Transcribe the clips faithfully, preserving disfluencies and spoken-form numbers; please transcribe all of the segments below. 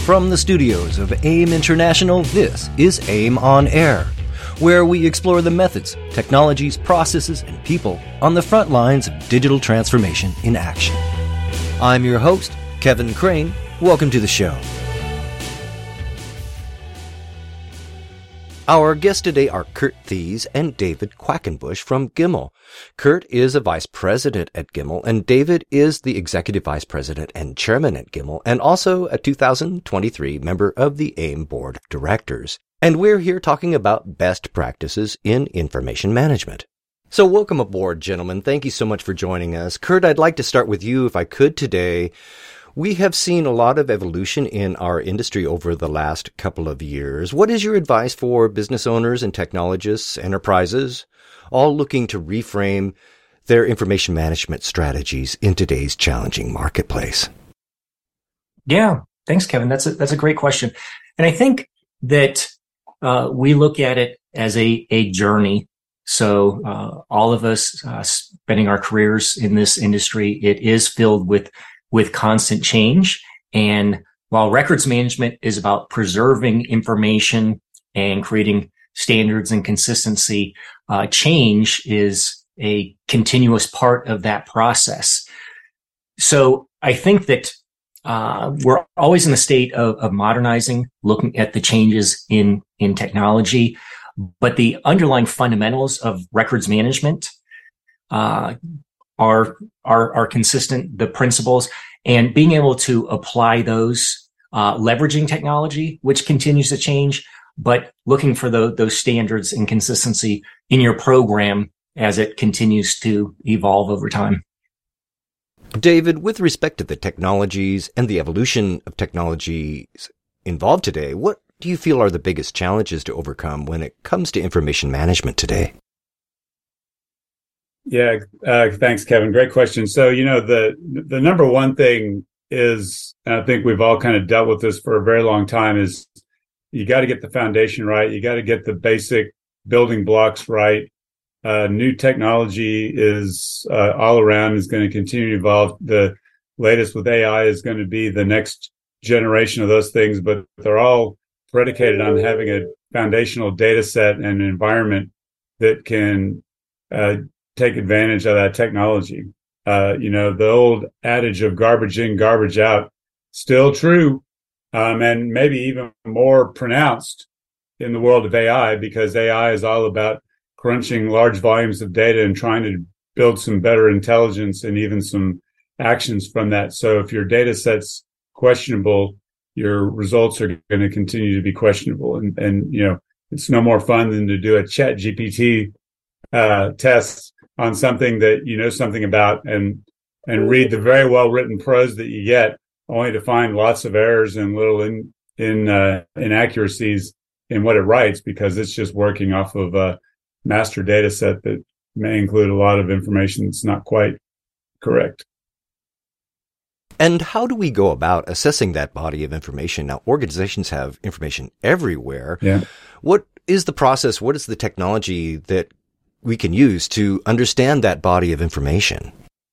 From the studios of AIM International, this is AIM on Air, where we explore the methods, technologies, processes, and people on the front lines of digital transformation in action. I'm your host, Kevin Crane. Welcome to the show. Our guests today are Kurt Thies and David Quackenbush from Giml. Kurt is a vice president at Giml, and David is the executive vice president and chairman at Giml, and also a two thousand twenty-three member of the AIM board of directors. And we're here talking about best practices in information management. So welcome aboard, gentlemen. Thank you so much for joining us. Kurt, I'd like to start with you, if I could, today. We have seen a lot of evolution in our industry over the last couple of years. What is your advice for business owners and technologists, enterprises, all looking to reframe their information management strategies in today's challenging marketplace? Yeah, thanks, Kevin. That's a, that's a great question. And I think that uh, we look at it as a, a journey. So uh, all of us uh, spending our careers in this industry, it is filled with with constant change. And while records management is about preserving information and creating standards and consistency, uh, change is a continuous part of that process. So I think that uh, we're always in the state of, of modernizing, looking at the changes in, in technology, but the underlying fundamentals of records management uh, are, are, are consistent, the principles, and being able to apply those, uh, leveraging technology, which continues to change, but looking for the, those standards and consistency in your program as it continues to evolve over time. David, with respect to the technologies and the evolution of technologies involved today, what do you feel are the biggest challenges to overcome when it comes to information management today? Yeah, uh, thanks, Kevin. Great question. So, you know, the the number one thing is, and I think we've all kind of dealt with this for a very long time, is you got to get the foundation right. You got to get the basic building blocks right. Uh, new technology is uh, all around, is going to continue to evolve. The latest with A I is going to be the next generation of those things, but they're all predicated on having a foundational data set and an environment that can uh, take advantage of that technology. Uh, you know, the old adage of garbage in, garbage out, still true, um, and maybe even more pronounced in the world of A I, because A I is all about crunching large volumes of data and trying to build some better intelligence and even some actions from that. So if your data set's questionable, your results are going to continue to be questionable. And, and, you know, it's no more fun than to do a Chat G P T uh, test on something that you know something about and and read the very well written prose that you get, only to find lots of errors and little in, in uh, inaccuracies in what it writes, because it's just working off of a master data set that may include a lot of information that's not quite correct. And how do we go about assessing that body of information? Now, organizations have information everywhere. Yeah. What is the process? What is the technology that we can use to understand that body of information?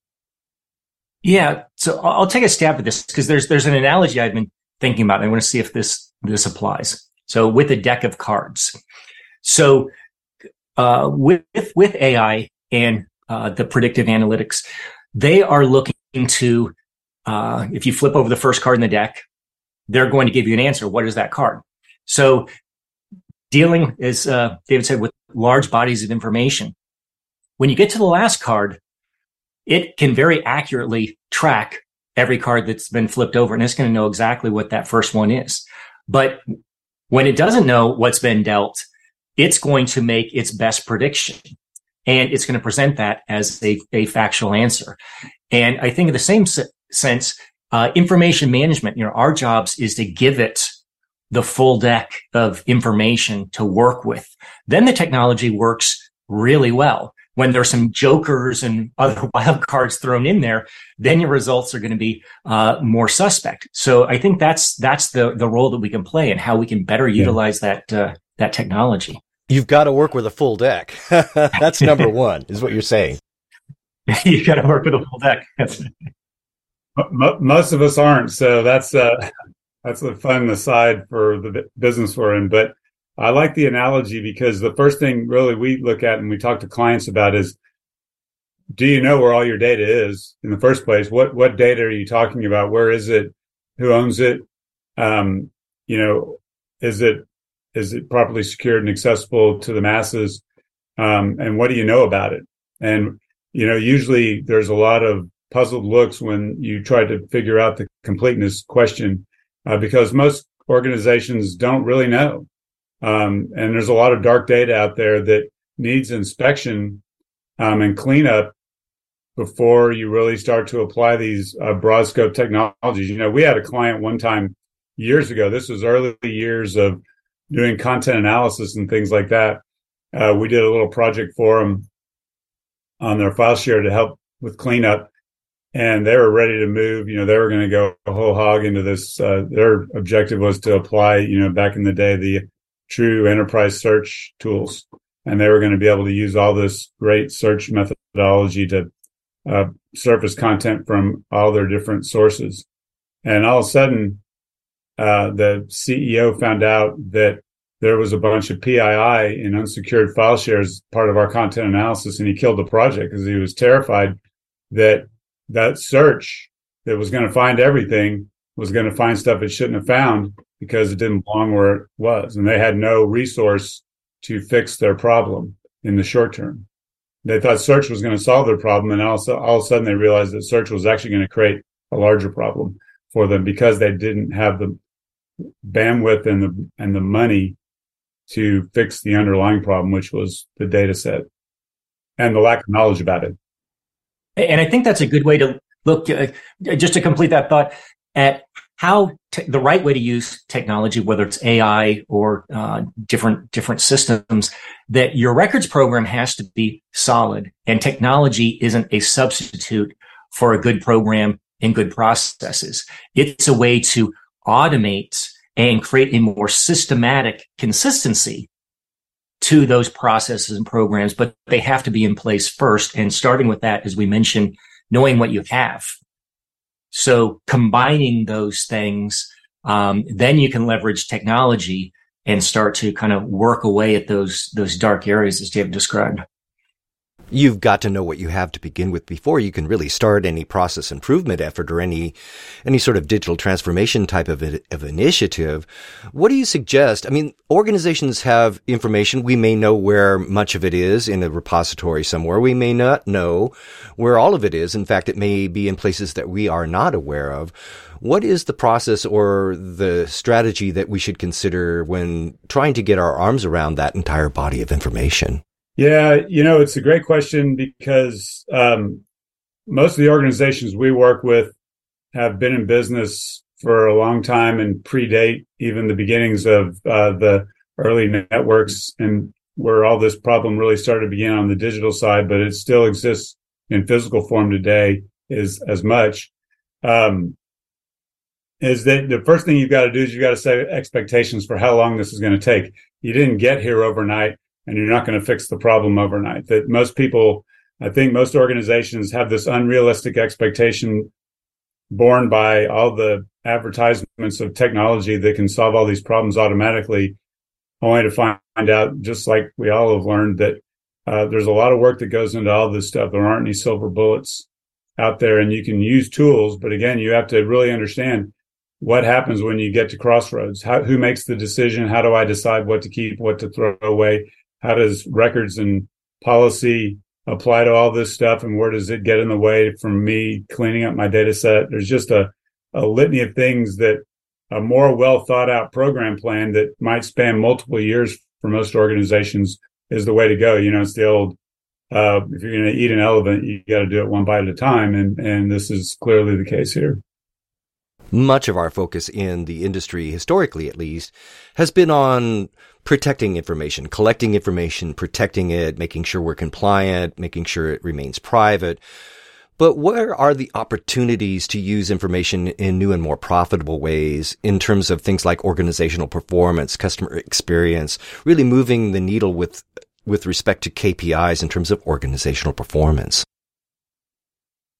Yeah. So I'll take a stab at this, because there's, there's an analogy I've been thinking about. And I want to see if this, this applies. So with a deck of cards. So, uh, with, with A I and, uh, the predictive analytics, they are looking to, uh, if you flip over the first card in the deck, they're going to give you an answer. What is that card? So dealing, as, uh, David said, with large bodies of information, when you get to the last card, it can very accurately track every card that's been flipped over, and it's going to know exactly what that first one is. But when it doesn't know what's been dealt, it's going to make its best prediction, and it's going to present that as a, a factual answer. And I think in the same sense, uh, information management, you know, our jobs is to give it the full deck of information to work with. Then the technology works really well. When there's some jokers and other wild cards thrown in there, then your results are going to be uh, more suspect. So I think that's that's the the role that we can play and how we can better utilize yeah. that uh, that technology. You've got to work with a full deck. That's number one, is what you're saying. You've got to work with a full deck. Most of us aren't, so that's uh, that's a fun aside for the business we're in. But I like the analogy because the first thing really we look at and we talk to clients about is, do you know where all your data is in the first place? What what data are you talking about? Where is it? Who owns it? Um, you know, is it is it properly secured and accessible to the masses? Um, and what do you know about it? And you know, usually there's a lot of puzzled looks when you try to figure out the completeness question, uh, because most organizations don't really know. Um, and there's a lot of dark data out there that needs inspection um, and cleanup before you really start to apply these uh, broad scope technologies. You know, we had a client one time years ago. This was early years of doing content analysis and things like that. Uh, we did a little project for them on their file share to help with cleanup. And they were ready to move. You know, they were going to go whole hog into this. Uh, their objective was to apply, you know, back in the day, the true enterprise search tools. And they were going to be able to use all this great search methodology to uh, surface content from all their different sources. And all of a sudden, uh, the C E O found out that there was a bunch of P I I in unsecured file shares, part of our content analysis, and he killed the project because he was terrified that that search that was going to find everything was going to find stuff it shouldn't have found because it didn't belong where it was. And they had no resource to fix their problem in the short term. They thought search was going to solve their problem. And also, all of a sudden they realized that search was actually going to create a larger problem for them because they didn't have the bandwidth and the, and the money to fix the underlying problem, which was the data set and the lack of knowledge about it. And I think that's a good way to look, uh, just to complete that thought, at how te- the right way to use technology, whether it's A I or uh, different different systems, that your records program has to be solid, and technology isn't a substitute for a good program and good processes. It's a way to automate and create a more systematic consistency to those processes and programs, but they have to be in place first. And starting with that, as we mentioned, knowing what you have. So combining those things, um, then you can leverage technology and start to kind of work away at those, those dark areas as David described. You've got to know what you have to begin with before you can really start any process improvement effort or any any sort of digital transformation type of, of initiative. What do you suggest? I mean, organizations have information. We may know where much of it is in a repository somewhere. We may not know where all of it is. In fact, it may be in places that we are not aware of. What is the process or the strategy that we should consider when trying to get our arms around that entire body of information? Yeah, you know, it's a great question because um, most of the organizations we work with have been in business for a long time and predate even the beginnings of uh, the early networks and where all this problem really started to begin on the digital side, but it still exists in physical form today is as much. Um, is that the first thing you've got to do is you've got to set expectations for how long this is going to take. You didn't get here overnight. And you're not going to fix the problem overnight. That most people, I think most organizations have this unrealistic expectation borne by all the advertisements of technology that can solve all these problems automatically, only to find out, just like we all have learned, that uh, there's a lot of work that goes into all this stuff. There aren't any silver bullets out there, and you can use tools. But again, you have to really understand what happens when you get to crossroads. How, who makes the decision? How do I decide what to keep, what to throw away? How does records and policy apply to all this stuff? And where does it get in the way from me cleaning up my data set? There's just a, a litany of things that a more well thought out program plan that might span multiple years for most organizations is the way to go. You know, it's the old, uh, if you're going to eat an elephant, you got to do it one bite at a time. And, and this is clearly the case here. Much of our focus in the industry, historically at least, has been on protecting information, collecting information, protecting it, making sure we're compliant, making sure it remains private. But where are the opportunities to use information in new and more profitable ways in terms of things like organizational performance, customer experience, really moving the needle with with respect to K P Is in terms of organizational performance?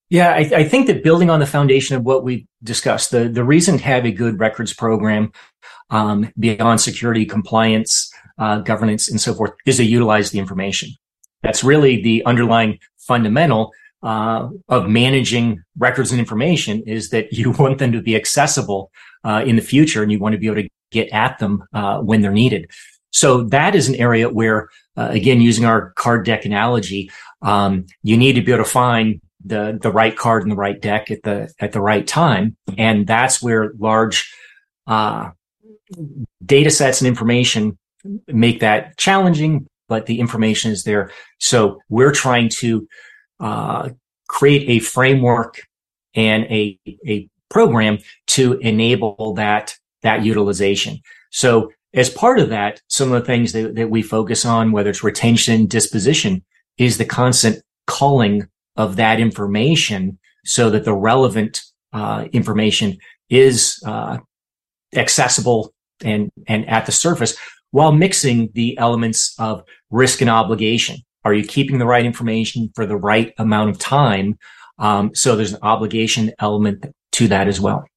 Yeah, I, I think that building on the foundation of what we discussed, the, the reason to have a good records program um, beyond security, compliance, uh, governance, and so forth is to utilize the information. That's really the underlying fundamental uh, of managing records and information, is that you want them to be accessible uh, in the future, and you want to be able to get at them uh, when they're needed. So that is an area where, uh, again, using our card deck analogy, um, you need to be able to find the the right card in the right deck at the at the right time, and that's where large uh, data sets and information make that challenging. But the information is there, so we're trying to uh, create a framework and a a program to enable that that utilization. So as part of that, some of the things that, that we focus on, whether it's retention, disposition, is the constant culling of that information so that the relevant uh, information is uh, accessible and, and at the surface, while mixing the elements of risk and obligation. Are you keeping the right information for the right amount of time? Um, so there's an obligation element to that as well.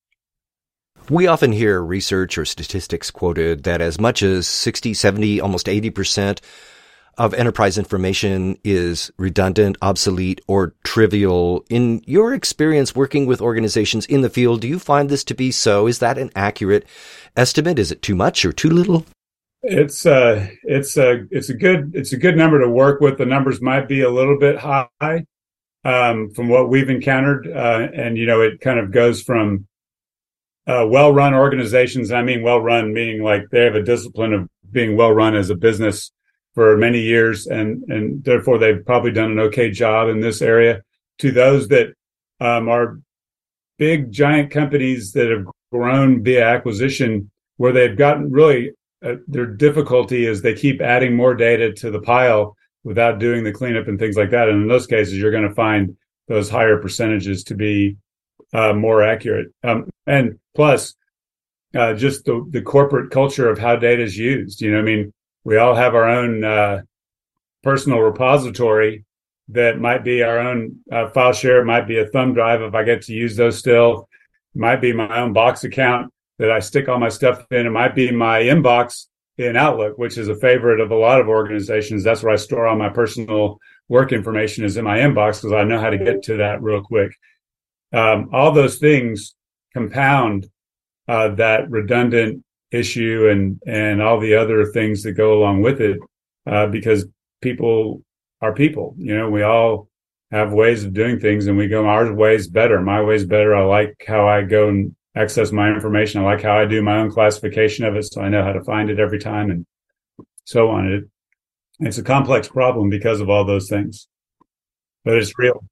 We often hear research or statistics quoted that as much as sixty, seventy, almost eighty percent of enterprise information is redundant, obsolete, or trivial. In your experience working with organizations in the field, do you find this to be so? Is that an accurate estimate? Is it too much or too little? It's uh it's a it's a good it's a good number to work with. The numbers might be a little bit high um, from what we've encountered, uh, and you know it kind of goes from uh, well-run organizations. I mean, well-run meaning like they have a discipline of being well-run as a business for many years, and and therefore they've probably done an okay job in this area, to those that um, are big giant companies that have grown via acquisition, where they've gotten really uh, their difficulty is they keep adding more data to the pile without doing the cleanup and things like that. And in those cases, you're going to find those higher percentages to be uh, more accurate. Um, and plus, uh, just the, the corporate culture of how data is used. You know, I mean, we all have our own uh, personal repository that might be our own uh, file share. It might be a thumb drive if I get to use those still. It might be my own Box account that I stick all my stuff in. It might be my inbox in Outlook, which is a favorite of a lot of organizations. That's where I store all my personal work information, is in my inbox, because I know how to get to that real quick. Um, all those things compound uh, that redundant issue and and all the other things that go along with it, uh, because people are people. You know, we all have ways of doing things, and we go, our way's better. My way's better. I like how I go and access my information. I like how I do my own classification of it, so I know how to find it every time, and so on. It it's a complex problem because of all those things, but it's real.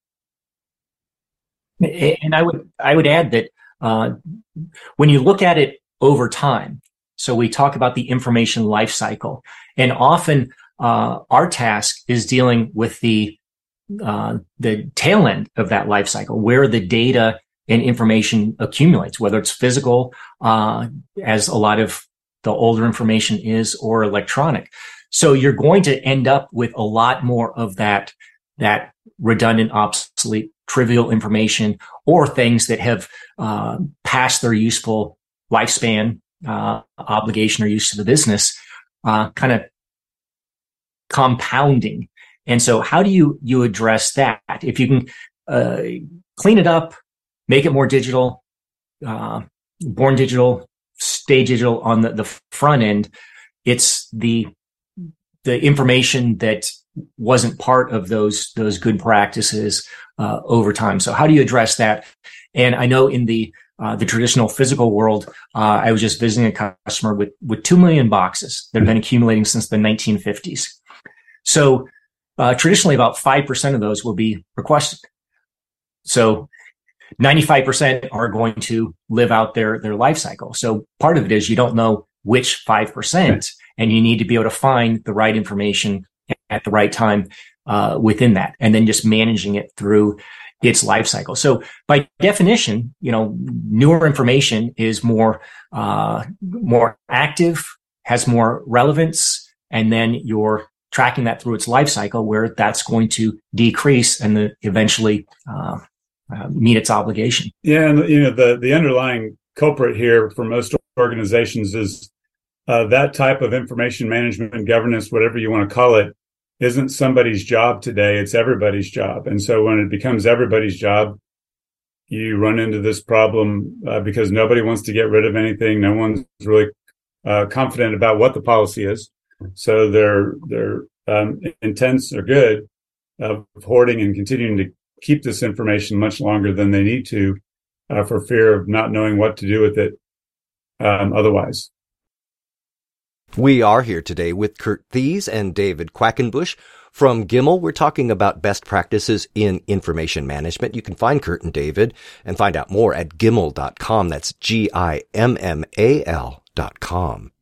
And I would I would add that uh, when you look at it over time, so we talk about the information life cycle, and often uh, our task is dealing with the uh, the tail end of that life cycle, where the data and information accumulates, whether it's physical, uh, as a lot of the older information is, or electronic. So you're going to end up with a lot more of that, that redundant, obsolete, trivial information, or things that have uh, passed their useful lifespan, uh, obligation or use to the business, uh, kind of compounding. And so how do you, you address that? If you can uh, clean it up, make it more digital, uh, born digital, stay digital on the, the front end, it's the the information that wasn't part of those those good practices uh, over time. So how do you address that? And I know in the uh, the traditional physical world, uh, I was just visiting a customer with with two million boxes that have been accumulating since the nineteen fifties. So uh, traditionally, about five percent of those will be requested. So ninety-five percent are going to live out their, their life cycle. So part of it is you don't know which five percent, and you need to be able to find the right information at the right time uh, within that, and then just managing it through its life cycle. So by definition, you know, newer information is more uh, more active, has more relevance, and then you're tracking that through its life cycle, where that's going to decrease and the, eventually uh, uh, meet its obligation. Yeah, and you know the the underlying culprit here for most organizations is uh, that type of information management and governance, whatever you want to call it, isn't somebody's job today. It's everybody's job. And so when it becomes everybody's job, you run into this problem uh, because nobody wants to get rid of anything. No one's really uh, confident about what the policy is. So their their um, intents are good of hoarding and continuing to keep this information much longer than they need to uh, for fear of not knowing what to do with it um, otherwise. We are here today with Kurt Thies and David Quackenbush from Giml. We're talking about best practices in information management. You can find Kurt and David and find out more at giml dot com. That's G I M M A L dot com.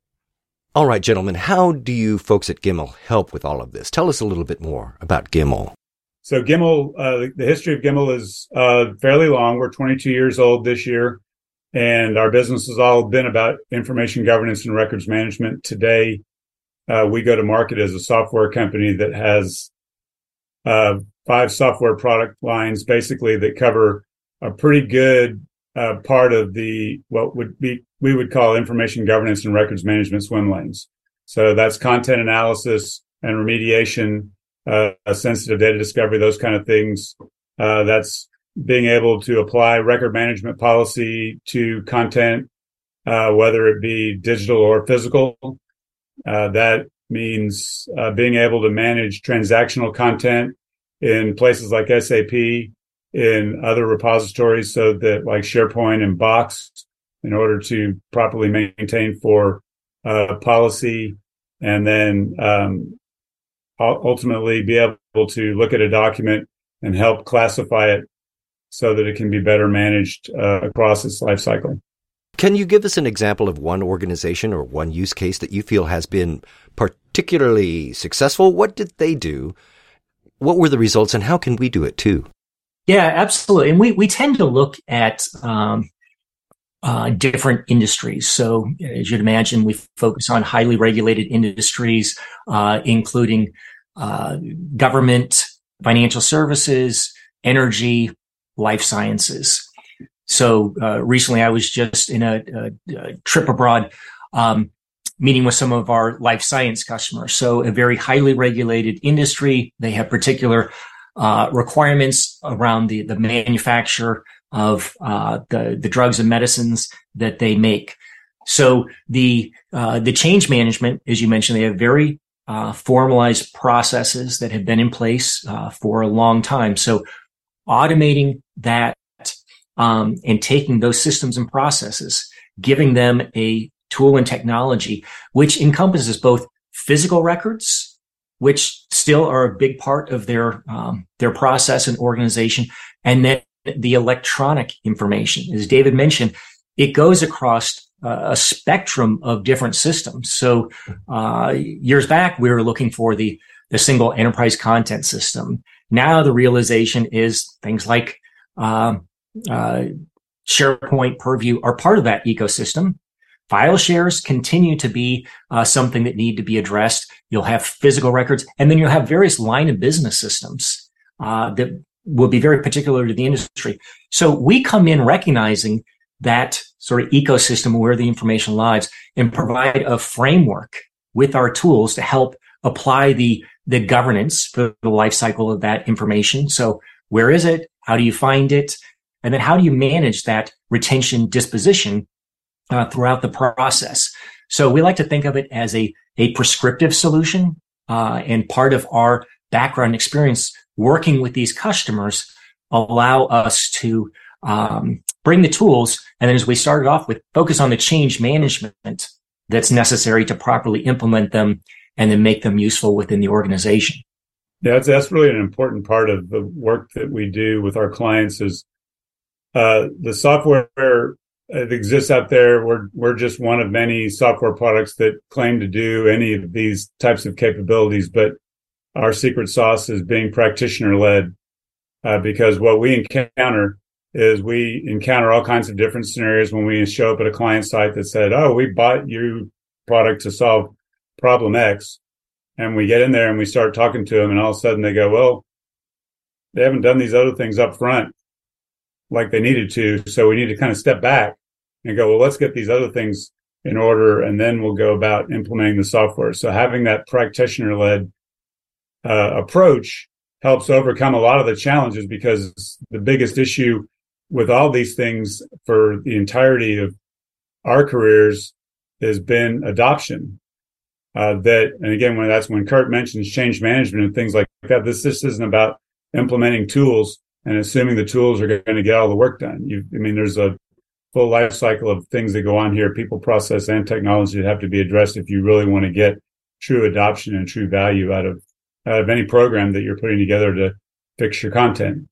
All right, gentlemen, how do you folks at Giml help with all of this? Tell us a little bit more about Giml. So Giml, uh, the history of Giml is uh, fairly long. We're twenty-two years old this year. And our business has all been about information governance and records management. Today, uh, we go to market as a software company that has uh, five software product lines, basically, that cover a pretty good uh, part of the what would be we would call information governance and records management swim lanes. So that's content analysis and remediation, uh, sensitive data discovery, those kind of things. Uh, that's being able to apply record management policy to content, uh, whether it be digital or physical. Uh, that means uh, being able to manage transactional content in places like S A P, in other repositories, so that like SharePoint and Box, in order to properly maintain for uh, policy, and then um, ultimately be able to look at a document and help classify it so that it can be better managed uh, across its life cycle. Can you give us an example of one organization or one use case that you feel has been particularly successful? What did they do? What were the results, and how can we do it too? Yeah, absolutely. And we, we tend to look at um, uh, different industries. So as you'd imagine, we focus on highly regulated industries, uh, including uh, government, financial services, energy, life sciences. So uh, recently I was just in a, a, a trip abroad, um, meeting with some of our life science customers. So a very highly regulated industry. They have particular uh, requirements around the, the manufacture of uh, the, the drugs and medicines that they make. So the uh, the change management, as you mentioned, they have very uh, formalized processes that have been in place uh, for a long time. So automating that um, and taking those systems and processes, giving them a tool and technology, which encompasses both physical records, which still are a big part of their um, their process and organization, and then the electronic information. As David mentioned, it goes across uh, a spectrum of different systems. So uh, years back, we were looking for the the single enterprise content system. Now the realization is things like uh, uh, SharePoint, Purview are part of that ecosystem. File shares continue to be uh, something that need to be addressed. You'll have physical records, and then you'll have various line of business systems uh, that will be very particular to the industry. So we come in recognizing that sort of ecosystem where the information lives and provide a framework with our tools to help apply the the governance for the life cycle of that information. So where is it? How do you find it? And then how do you manage that retention disposition uh, throughout the process? So we like to think of it as a, a prescriptive solution. Uh, and part of our background experience working with these customers allow us to um, bring the tools. And then as we started off with, focus on the change management that's necessary to properly implement them and then make them useful within the organization. Yeah, that's, that's really an important part of the work that we do with our clients is uh, the software that exists out there. We're, we're just one of many software products that claim to do any of these types of capabilities, but our secret sauce is being practitioner led uh, because what we encounter is we encounter all kinds of different scenarios when we show up at a client site that said, oh, we bought your product to solve problem X. And we get in there and we start talking to them, and all of a sudden they go, well, they haven't done these other things up front. like they needed to. So we need to kind of step back and go, well, let's get these other things in order, and then we'll go about implementing the software. So having that practitioner-led uh, approach helps overcome a lot of the challenges, because the biggest issue with all these things for the entirety of our careers has been adoption. Uh, that, and again, when that's when Kurt mentions change management and things like that, this this isn't about implementing tools and assuming the tools are going to get all the work done. You, I mean, there's a full life cycle of things that go on here, people, process, and technology that have to be addressed if you really want to get true adoption and true value out of out of any program that you're putting together to fix your content.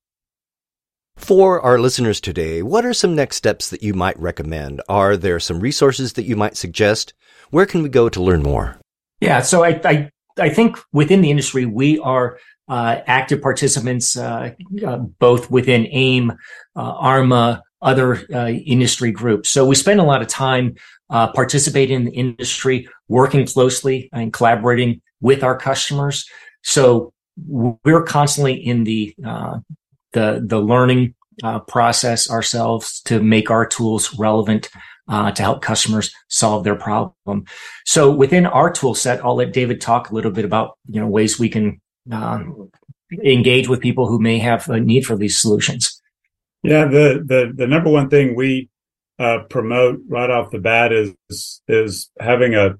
For our listeners today, what are some next steps that you might recommend? Are there some resources that you might suggest? Where can we go to learn more? Yeah, so I I, I think within the industry, we are uh, active participants, uh, uh, both within AIM, uh, ARMA, other uh, industry groups. So we spend a lot of time uh, participating in the industry, working closely and collaborating with our customers. So we're constantly in the uh, the the learning uh, process ourselves to make our tools relevant uh, to help customers solve their problem. So within our tool set, I'll let David talk a little bit about you know ways we can uh, engage with people who may have a need for these solutions. Yeah, the the the number one thing we uh, promote right off the bat is is having a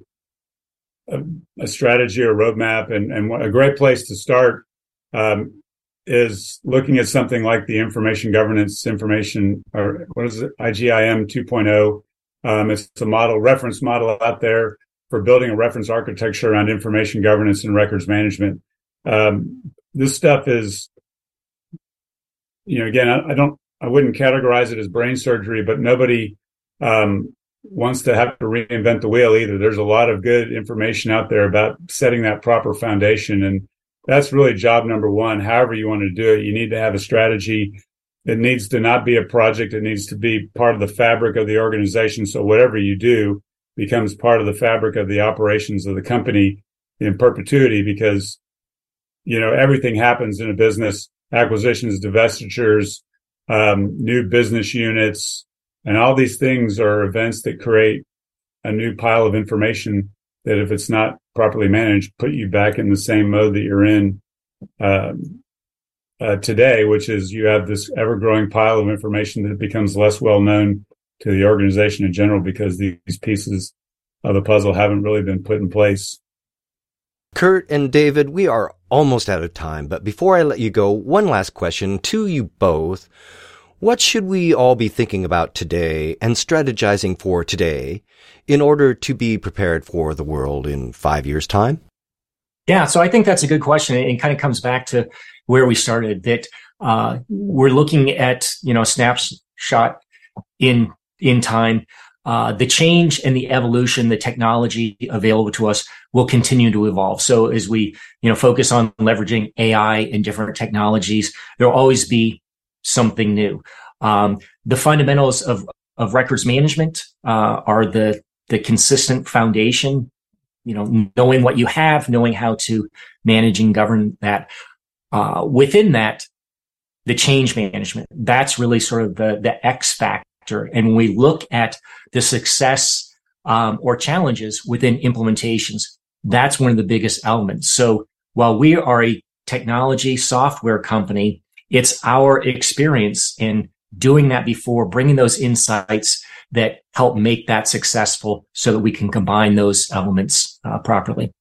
a, a strategy or roadmap, and and a great place to start um, is looking at something like the information governance information, or what is it, I G I M two point oh. Um, it's a model reference model out there for building a reference architecture around information governance and records management. Um, this stuff is, you know, again, I, I don't. I wouldn't categorize it as brain surgery, but nobody um, wants to have to reinvent the wheel either. There's a lot of good information out there about setting that proper foundation. And that's really job number one. However you want to do it, you need to have a strategy. It needs to not be a project. It needs to be part of the fabric of the organization. So whatever you do becomes part of the fabric of the operations of the company in perpetuity, because, you know, everything happens in a business: acquisitions, divestitures, Um, new business units, and all these things are events that create a new pile of information that, if it's not properly managed, put you back in the same mode that you're in um, uh, today, which is you have this ever-growing pile of information that becomes less well-known to the organization in general because these pieces of the puzzle haven't really been put in place. Kurt and David, we are almost out of time, but before I let you go, one last question to you both. What should we all be thinking about today and strategizing for today in order to be prepared for the world in five years' time? Yeah, so I think that's a good question. It kind of comes back to where we started, that uh, we're looking at, you know, a snapshot in in time. Uh, the change and the evolution, the technology available to us will continue to evolve. So as we, you know, focus on leveraging A I and different technologies, there'll always be something new. Um, the fundamentals of, of records management uh, are the the consistent foundation. You know, knowing what you have, knowing how to manage and govern that. Uh, within that, the change management, that's really sort of the the X factor. And when we look at the success um, or challenges within implementations, that's one of the biggest elements. So while we are a technology software company, it's our experience in doing that before, bringing those insights that help make that successful so that we can combine those elements uh, properly.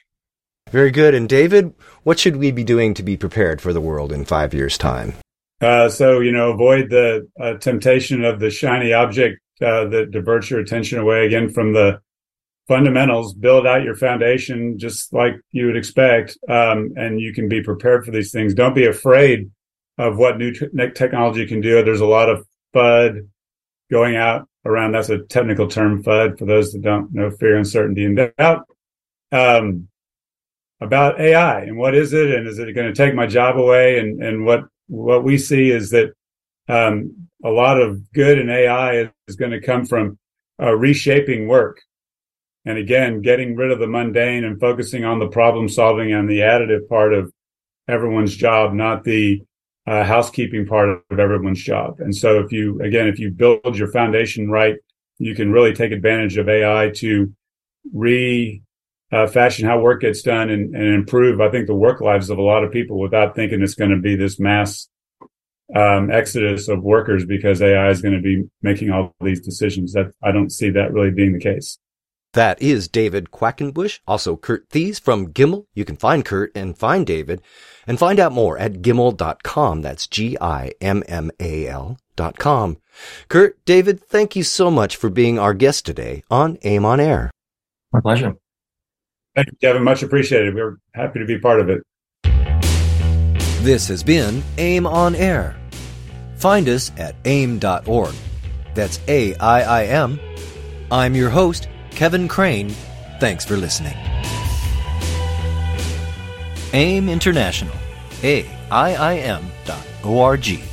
Very good. And David, what should we be doing to be prepared for the world in five years' time? Uh, so, you know, avoid the uh, temptation of the shiny object uh, that diverts your attention away again from the fundamentals. Build out your foundation just like you would expect, um, and you can be prepared for these things. Don't be afraid of what new t- technology can do. There's a lot of FUD going out around. That's a technical term, FUD, for those that don't know, fear, uncertainty, and doubt. Um, about A I and what is it, and is it going to take my job away? And and what what we see is that um, a lot of good in A I is going to come from uh, reshaping work, and again, getting rid of the mundane and focusing on the problem solving and the additive part of everyone's job, not the uh, housekeeping part of everyone's job. And so if you, again, if you build your foundation right, you can really take advantage of A I to re uh, fashion how work gets done and, and improve, I think, the work lives of a lot of people without thinking it's going to be this mass um, exodus of workers because A I is going to be making all these decisions. That I don't see that really being the case. That is David Quackenbush, also Kurt Thies from Giml. You can find Kurt and find David and find out more at giml dot com. That's G I M M A L dot com. Kurt, David, thank you so much for being our guest today on AIM on Air. My pleasure. Thank you, Kevin. Much appreciated. We're happy to be part of it. This has been AIM on Air. Find us at aim dot org. That's A I I M. I'm your host, Kevin Crane. Thanks for listening. AIM International. A I I M dot O R G.